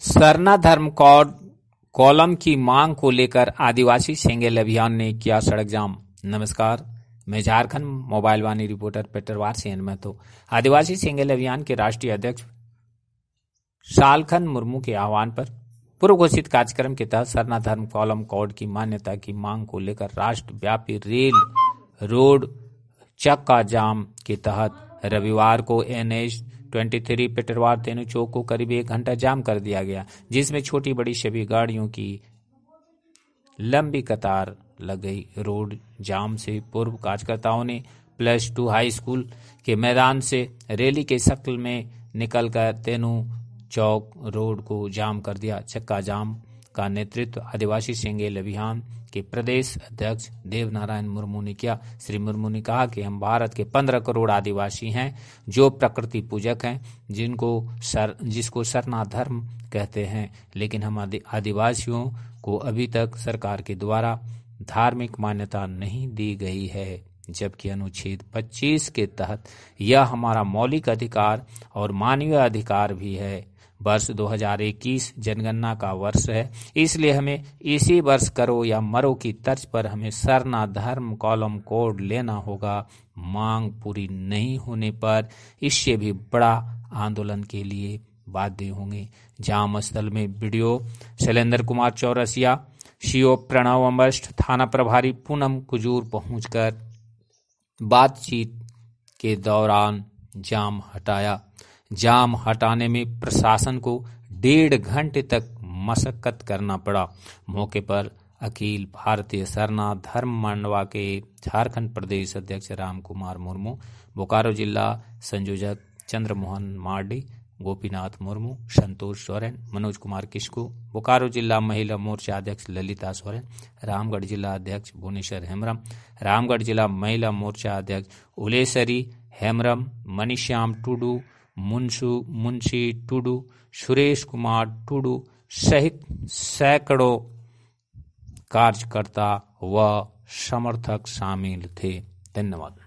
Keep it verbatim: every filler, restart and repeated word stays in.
सरना धर्म code column की मांग को लेकर आदिवासी सेंगेल अभियान ने किया सड़क जाम। नमस्कार, मैं झारखंड मोबाइल वाणी रिपोर्टर पेटरवार सेन में तो आदिवासी सेंगेल अभियान के राष्ट्रीय अध्यक्ष शालखन मुर्मू के आह्वान पर पूर्व घोषित कार्यक्रम के तहत सरना धर्म कॉलम कोड की मान्यता की मांग को लेकर राष्ट्रव्यापी रेल रोड चक्का जाम के तहत रविवार को एन एच तेईस पेटरवार तेनू चौक को करीब एक घंटा जाम कर दिया गया, जिसमें छोटी बड़ी सभी गाड़ियों की लंबी कतार लग गई। रोड जाम से पूर्व कार्यकर्ताओं ने प्लस टू हाई स्कूल के मैदान से रैली के शक्ल में निकलकर तेनू चौक रोड को जाम कर दिया। चक्का जाम का नेतृत्व आदिवासी सेंगेल अभियान के प्रदेश अध्यक्ष देवनारायण मुर्मू ने किया। श्री मुर्मू ने कहा कि हम भारत के पंद्रह करोड़ आदिवासी हैं जो प्रकृति पूजक हैं, जिनको सर जिसको सरना धर्म कहते हैं, लेकिन हम आदिवासियों को अभी तक सरकार के द्वारा धार्मिक मान्यता नहीं दी गई है, जबकि अनुच्छेद पच्चीस के तहत यह हमारा मौलिक अधिकार और मानवीय अधिकार भी है। वर्ष दो हज़ार इक्कीस जनगणना का वर्ष है, इसलिए हमें इसी वर्ष करो या मरो की तर्ज पर हमें सरना धर्म कॉलम कोड लेना होगा। मांग पूरी नहीं होने पर इससे भी बड़ा आंदोलन के लिए बाध्य होंगे। जाम स्थल में वीडियो शैलेंद्र कुमार चौरसिया, सीओ प्रणव अम्बस्ट, थाना प्रभारी पूनम कुजूर पहुंचकर बातचीत के दौरान जाम हटाया। जाम हटाने में प्रशासन को डेढ़ घंटे तक मशक्कत करना पड़ा। मौके पर अखिल भारतीय सरना धर्म मंडवा के झारखंड प्रदेश अध्यक्ष राम कुमार मुर्मू, बोकारो जिला संयोजक चंद्रमोहन मार्डी, गोपीनाथ मुर्मू, संतोष सोरेन, मनोज कुमार किस्कू, बोकारो जिला महिला मोर्चा अध्यक्ष ललिता सोरेन, रामगढ़ जिला अध्यक्ष भुवनेश्वर हेम्ब्रम, रामगढ़ जिला महिला मोर्चा अध्यक्ष उलेसरी हेम्ब्रम, मनीश्याम टुडू, मुंशु मुंशी टुडू, सुरेश कुमार टुडू सहित सैकड़ों कार्यकर्ता व समर्थक शामिल थे। धन्यवाद।